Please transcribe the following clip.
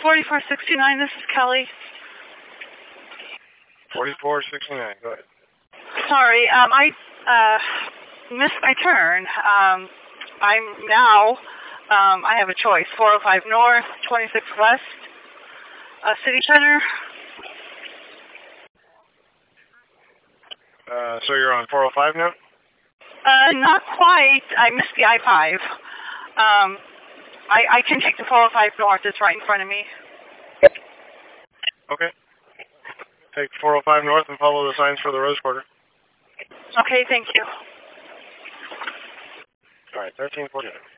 4469, this is Kelly. 4469, go ahead. Sorry, I missed my turn. I'm now, I have a choice. 405 North, 26 West, City Center. So you're on 405 now? Not quite. I missed the I-5. I can take the 405 North. It's right in front of me. Okay. Take 405 North and follow the signs for the Rose Quarter. Okay, thank you. All right, 1349.